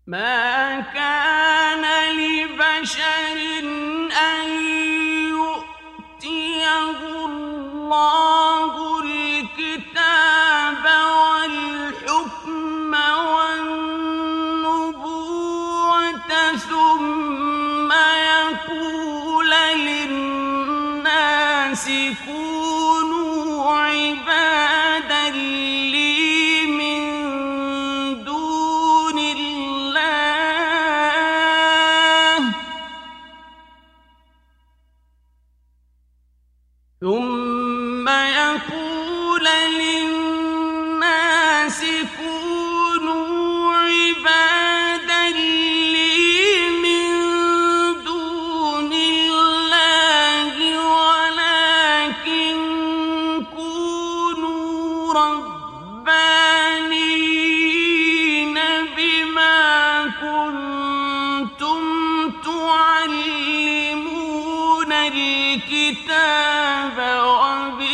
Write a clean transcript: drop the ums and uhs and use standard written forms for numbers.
ما كان لبشر أن يؤتيه الله الكتاب والحكم والنبوة ثم يقول للناس كونوا عبادا لي من دون الله ثم يقول للناس كونوا عبادا لي من دون الله ولكن كونوا ربانيين بما كنتم تعلمون الكتاب وبما